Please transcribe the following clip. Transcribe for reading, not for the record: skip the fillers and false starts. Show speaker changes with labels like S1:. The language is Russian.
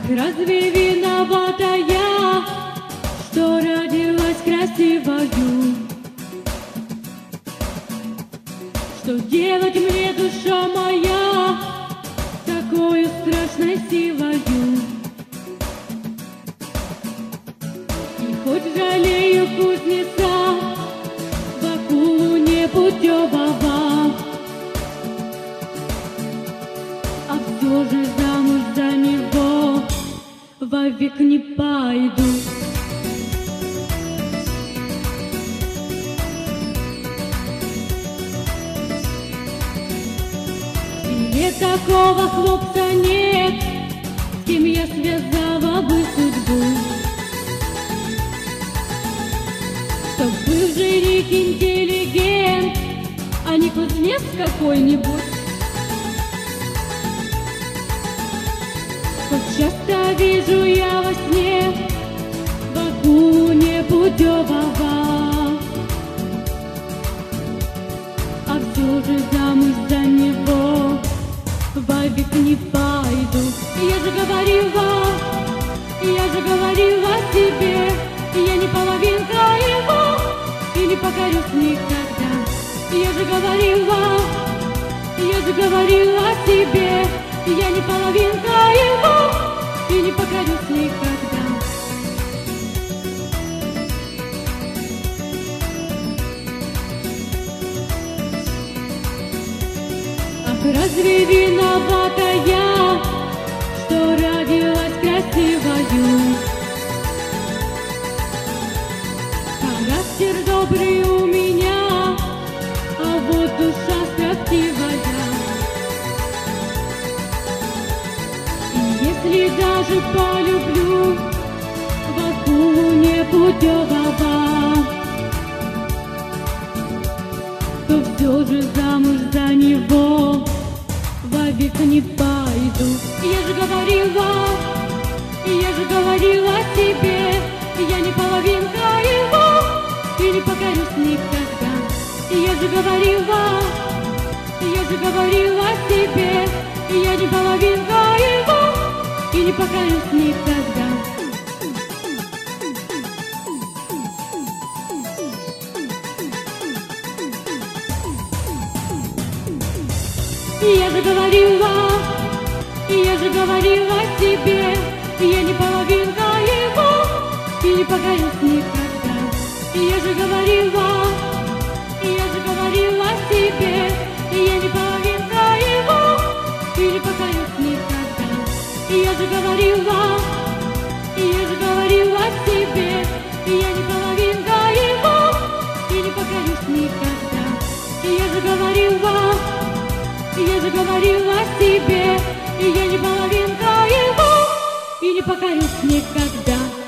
S1: Разве виновата я, что родилась красивою? Что делать мне, душа моя, такою страшной силою? И хоть жалею кузнеца, Бакулу непутевого, а все же замуж за него вовек не пойду. И такого хлопца нет, с кем я связала бы судьбу, чтоб был жених интеллигент, а не кузнец какой-нибудь. Хоть часто вижу я во сне Бакулу непутевого, а все же замуж за него вовек не пойду. Я же говорила себе, я не половинка его и не покорюсь никогда. Я же говорила себе, я не половинка его и не покорюсь никогда. Ах, разве виновата я, что родилась красивою? Характер добрый у меня, а вот душа строптивая. И если даже полюблю Бакулу непутевого, то все же замуж за него вовек не пойду. Я же говорила себе, я не половинка его и не покорюсь никогда. Я же говорила себе, я не половинка его и не покорюсь никогда. Я же говорила себе, я не половинка его и не покорюсь никогда. Я же говорила себе, я не половинка его и не покорюсь никогда. Я же говорила себе, я не половинка его и не покорюсь никогда. Я же говорила себе, я не половинка его и не покорюсь никогда.